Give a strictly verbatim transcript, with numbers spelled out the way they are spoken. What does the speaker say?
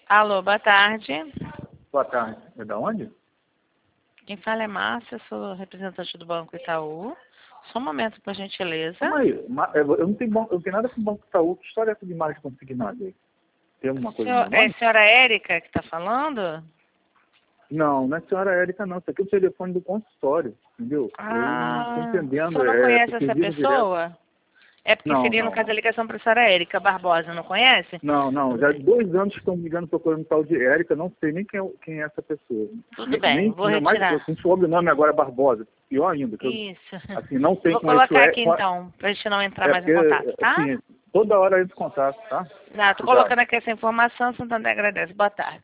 Alô, boa tarde. Boa tarde. É da onde? Quem fala é Márcia, sou representante do Banco Itaú. Só um momento, por gentileza. Calma aí. Ma- Eu eu não tenho, banco, eu não tenho nada com o Banco Itaú. Que história é essa de mais consignado aí? Tem alguma coisa Senhor, no é a nome? senhora Érica que está falando? Não, não é a senhora Érica, não. Isso aqui é o telefone do consultório, entendeu? Ah, eu não estou o entendendo. senhor não É, conhece porque essa ligo direto. pessoa? É porque Não, seria, no não, caso, a não. ligação para a senhora Érica Barbosa, não conhece? Não, não. Já há dois anos que estão me ligando procurando tal de Érica. Não sei nem quem é, quem é essa pessoa. Tudo Nem, bem, nem, vou ainda mais, retirar. com sobrenome agora Barbosa. Pior ainda. Que eu, Isso. assim, não Eu sei vou como isso colocar é. aqui com a- então, para a gente não entrar É mais em porque, contato, tá? assim, toda hora eu entro em contato, tá? Não, estou Obrigado. colocando aqui essa informação, Santana agradece. Boa tarde.